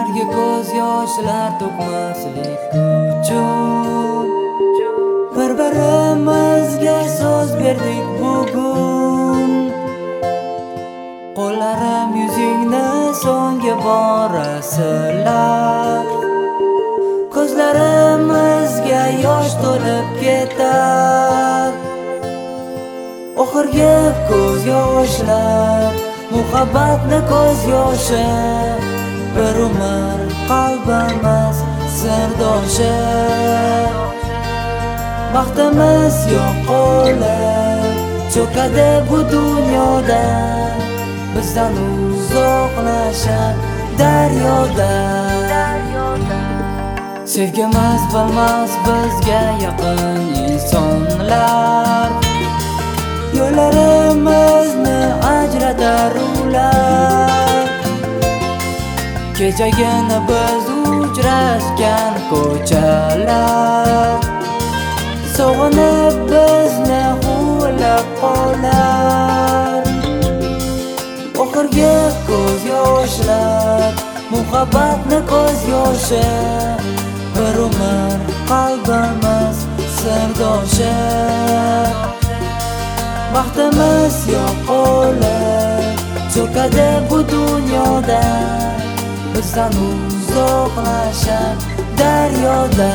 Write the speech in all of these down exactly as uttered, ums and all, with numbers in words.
dardga ko'z yoshlar to'kmaslik uchun bir-birimizga so'z berdik bugun. Qo'llarim yuzingni so'nggi bora silab, ko'zlarimizga yosh to'lib ketar. Oxirgi ko'z yoshlar, muhabbatni ko'z yoshi, bir umr qalbimiz sirdoshi. Baxtimiz yo'qolib cho'kadi bu dunyoda, bizdan uzoqlashar daryoda. Sevgimiz bilmas bizga yaqin insonlar, yo'llarimizni ajratar ular. Kechagina biz uchrashgan ko'chalar, sog'inib bizni huvlab qolar. Oxirgi ko'z yoshlar, muhabbatni ko'z yoshi, bir umr qalbimiz sirdoshi. Baxtimiz yo'qolib cho'kadi bu dunyoda, bizdan uzoqlashar daryoda.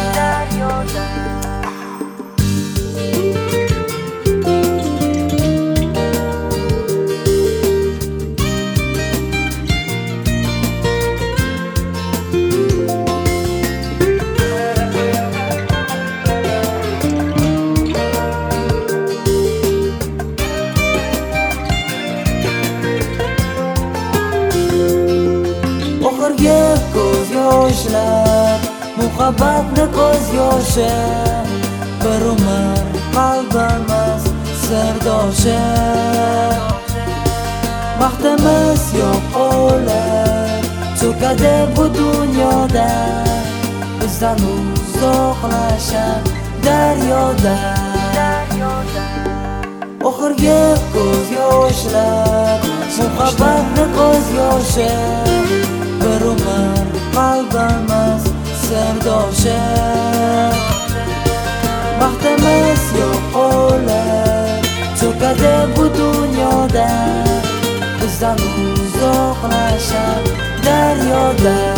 Oxirgi ko'z yoshlar, muhabbatni ko'z yoshi, bir umr qalbimiz sirdoshi. Baxtimiz yo'qolib cho'kadi bu dunyoda, bizdan uzoqlashar daryoda. Oxirgi ko'z yoshlar, muhabbatni ko'z yoshi, bir umr qalbimiz sirdoshi. Baxtimiz yo'qolib cho'kadi bu dunyoda, bizdan uzoqlashar daryoda.